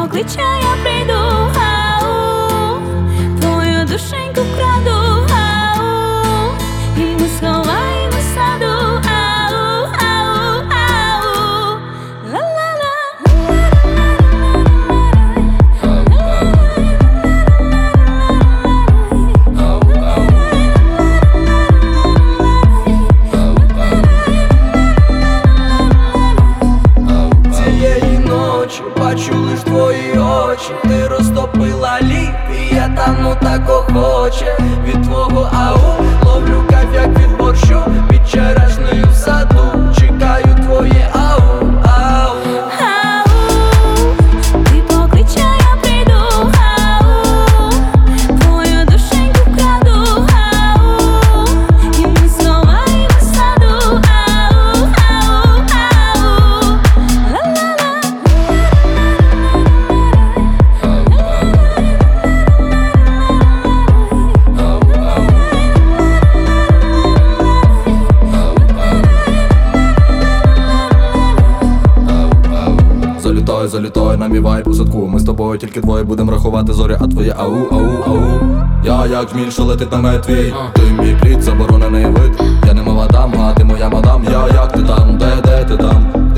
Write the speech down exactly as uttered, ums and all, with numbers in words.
покличе, я прийду, ау, твою душеньку вкраду, ау, і ми сховаємо саду, ау, ау, ау, ла-ла-ла. Цієї ночі бачу лиш твої очі, ти розтопила лід, і я тану так охоче. Від твого ау ловлю кайф, як від борщу, під черешнею в саду, чекаю твоє ау, ау. Ау, ти покличе, я прийду, ау, твою душеньку вкраду, ау, і ми сховаємо саду, ау, ау, ау, ла-ла-ла. Залітай, залітай на мій вайб у садку. Ми з тобою тільки двоє будем рахувати зорі, а твоє ау, ау, ау. Я як жміль, що летить намет твій. Ти мій плід, заборонений вид. Я не мова дам, а ти моя мадам. Я як ти там, де, де ти там?